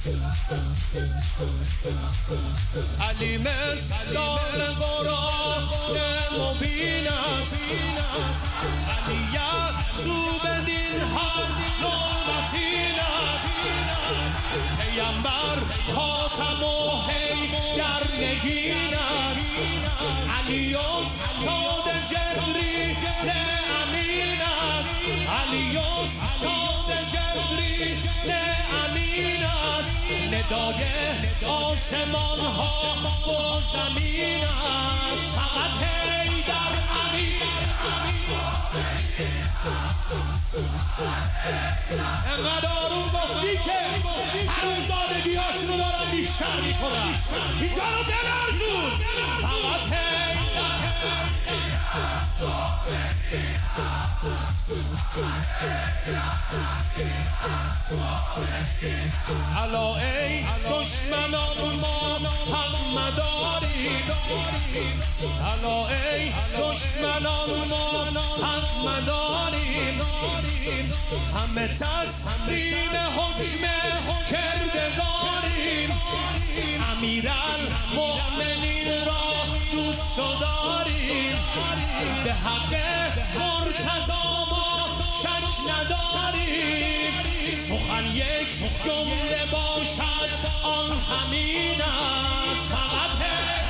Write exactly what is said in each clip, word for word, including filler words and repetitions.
علی مصداق قرآن مبین است، علی یعصوب دین حق متین است، پیامبر خاتم و حیدر نگین است، علی استاد جبریل امین است، علی استاد جبریل امین است، ندای آسمان ها و زمین است، فقط حیدر امین. انقدر آروم گفتی که حرومزادگی هاشون رو دارن بیشتر میکنن، اینجا رو بلرزون. فقط حیدر الا ای دشمنان ما حق مداریم، الا ای دشمنان ما حق مداریم، همه تسلیم حکم کردگاریم، امیرالمؤمنین را دوست داریم، به حق مرتضی ما شک نداریم، سخن یک جمله باشد آن همین است، فقط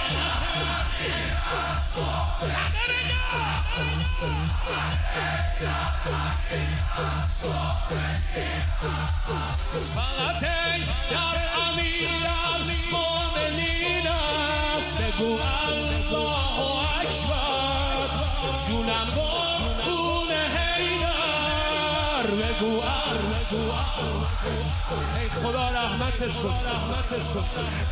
فقط در امیرالمؤمنین است، بگو الله اکبر، جونم قربون حیدر، بگو ای خدا رحمتت کن، رحمتت کن.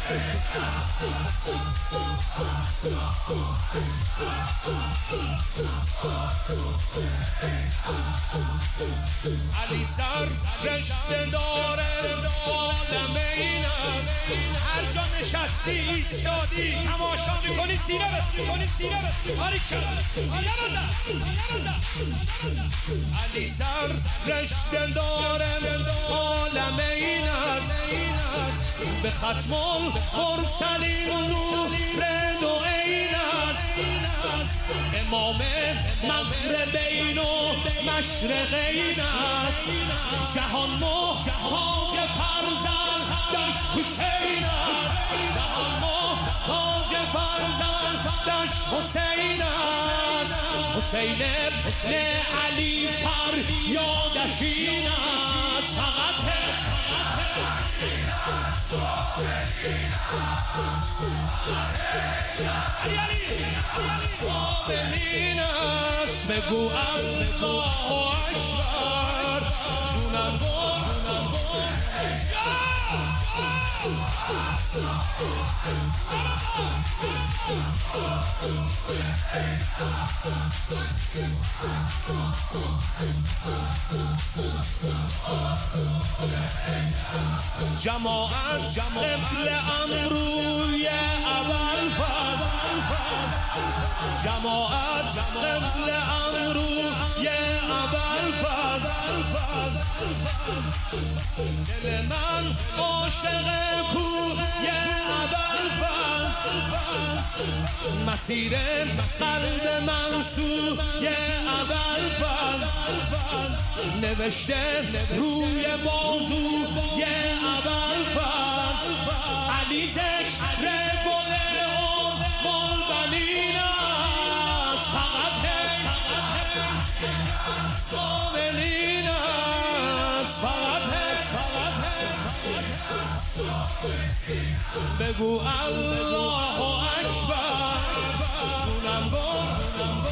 علی سر رشته داره عالمین است، هر جا نشستی ایستادی تماشا میکنی سینه بس میکنی سینه بس آری کلا سینه بزن سینه بزن. علی سر رشته داره عالمین است، به ختم المرسلین نور دو عین است، امام مغربین و مشرقین است، جهان محتاج فرزندش حسین است، جهان محتاج فرزندش حسین است، حسین ابن علی فریادش این است، فقط مؤمنین است، بگو الله اکبر، جونم جونم جماعت قبل امروی ابوالفضل، جماعت قبل امروی ابوالفضل، دل من عاشق کوی ابوالفضل، مسیر قلب من سوی ابوالفضل، نوشته روی بازوی ابوالفضل، علی ذکر گل ام البنین است، فقط مؤمنین است، فقط بگو الله اکبر، جونم گفتم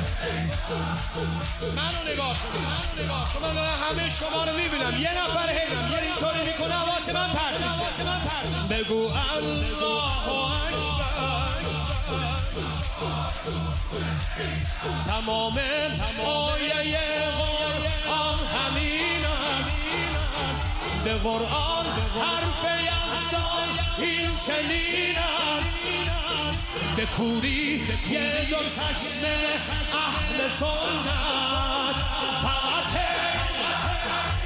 منو نگاه کنید، شما دارم همه شما رو میبینم، یه نفر هیدم یه اینطوری میکنه حواس من پرت میشه، بگو الله اکبر، تمام آیه قرآن همین است، به قرآن حرف یزدان این چنین است، به کوری یه دو چشم اهل سنت، فقط